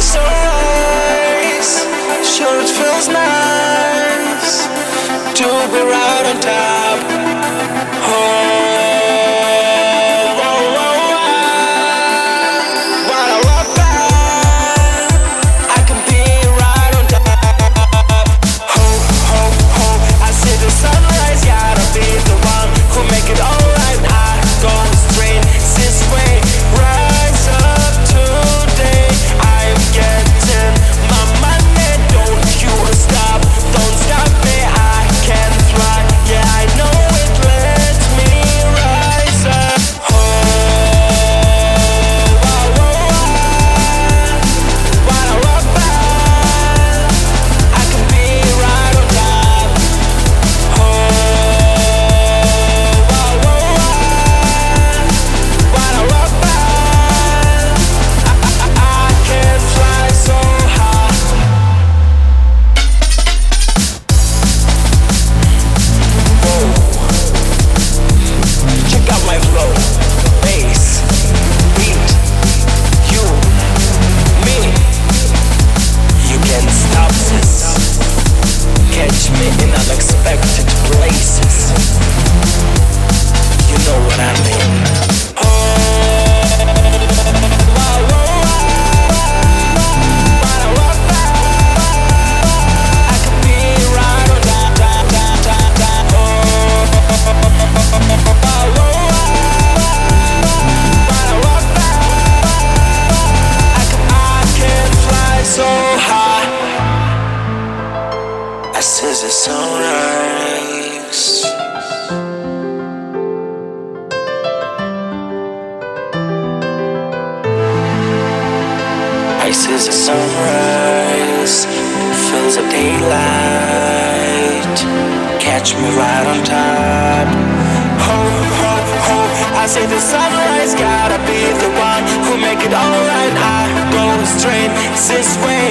sunrise. Sure, it feels nice to be right on top. Oh, oh, oh, oh. When I look back, I can be right on top. Oh, oh, oh. I see the sunrise, gotta be the one who make it alright. I go straight this way, rise up today. I'm getting my money, don't you stop, don't stop me. I can fly, yeah I know it lets me rise up. Oh, oh, oh, oh. When I look back, I can be right on top. Oh, oh, oh, oh. When I look back, I can fly so high. Check out my flow, bass, beat, you, me. You can't stop this. Catch me in unexpected places. You know what I mean. Oh, wow, wow, wow. When I walk back, I could be right on top, top, top, top, top. Oh, wow, wow, wow. When I walk back, I can fly so high. I see the sunrise. I see the sunrise, feel the daylight, catch me right on top. Ho, ho, ho, I see the sunrise, gotta be the one who make it alright. I go straight this way,